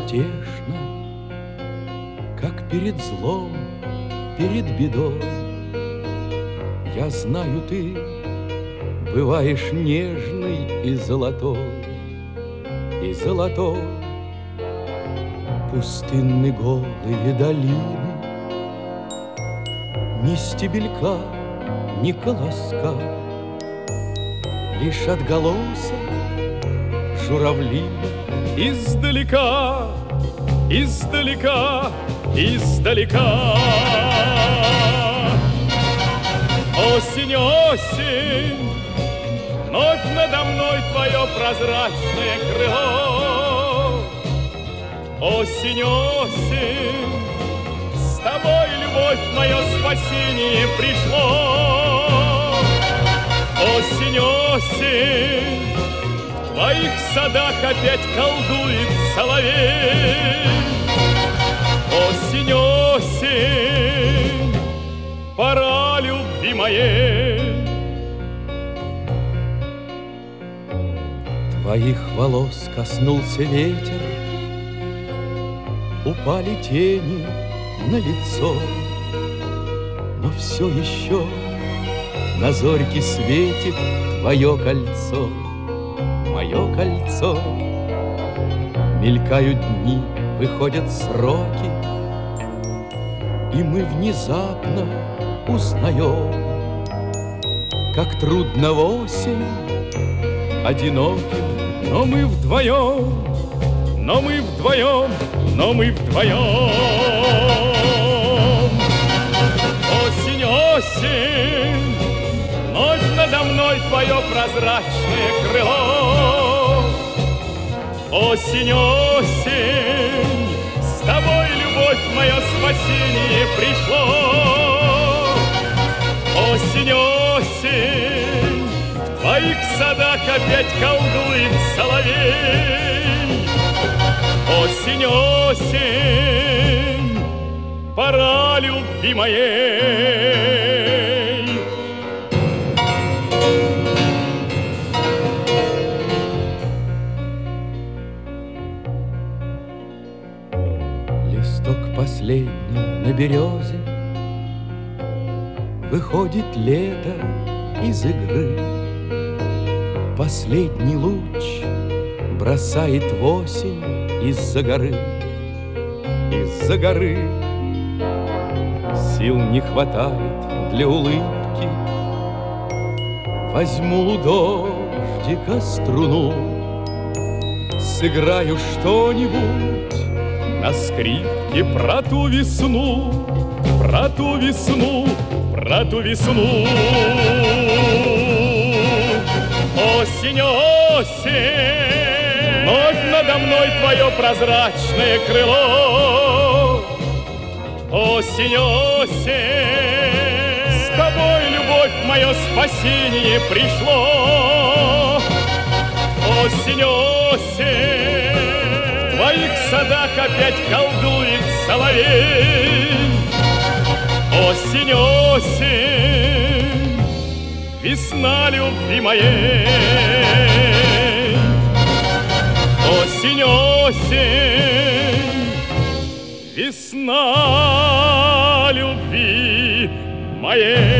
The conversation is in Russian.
безмятежно, как перед злом, перед бедой. Я знаю, ты бываешь нежный и золотой, и золотой. Пустынны голые долины, ни стебелька, ни колоска, лишь отголосок журавлина. Издалека, издалека, издалека. Осень, осень, вновь надо мной твое прозрачное крыло. Осень, осень, с тобой, любовь, мое спасение пришло. Осень, осень, в твоих садах опять колдует соловей. Осень, осень, пора любви моей. Твоих волос коснулся ветер, упали тени на лицо, но все еще на зорьке светит твое кольцо, мое кольцо. Мелькают дни, выходят сроки, и мы внезапно узнаем, как трудно в осень одиноким. Но мы вдвоем, но мы вдвоем, но мы вдвоем. Осень, осень, вновь надо мной твое прозрачное крыло. Осень, осень, с тобой, любовь, мое спасение пришло. Осень, осень, в твоих садах опять колдует соловей. Осень, осень, пора любви моей. Листок последний на березе, выходит лето из игры. Последний луч бросает в осень из-за горы, из-за горы. Сил не хватает для улыбки, возьму у дождика струну, сыграю что-нибудь на скрипке про ту весну, про ту весну, про ту весну. Осень, осень, вновь надо мной твое прозрачное крыло. Осень, осень, с тобой, любовь, мое спасение пришло. Осень, осень, в твоих садах опять колдует соловей. Осень, осень, весна любви моей. Осень, осень, весна любви моей.